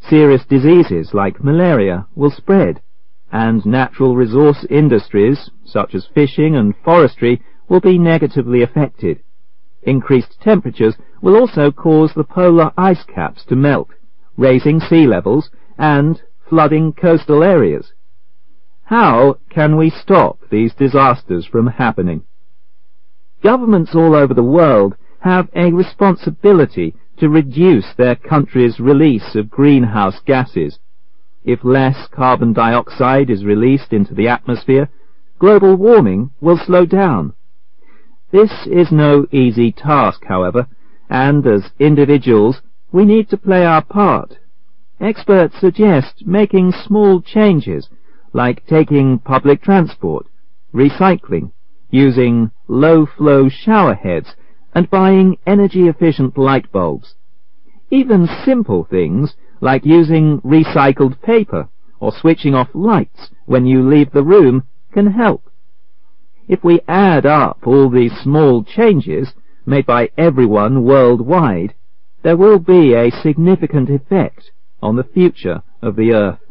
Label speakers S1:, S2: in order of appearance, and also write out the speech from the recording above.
S1: serious diseases like malaria will spread, and natural resource industries such as fishing and forestry will be negatively affected. Increased temperatures will also cause the polar ice caps to melt, raising sea levels and flooding coastal areas. How can we stop these disasters from happening? Governments all over the world have a responsibility to reduce their country's release of greenhouse gases. If less carbon dioxide is released into the atmosphere, global warming will slow down. This is no easy task, however, and as individuals we need to play our part. Experts suggest making small changes, like taking public transport, recycling, using low-flow shower heads, and buying energy-efficient light bulbs. Even simple things like using recycled paper or switching off lights when you leave the room can help. If we add up all these small changes made by everyone worldwide, there will be a significant effect on the future of the Earth.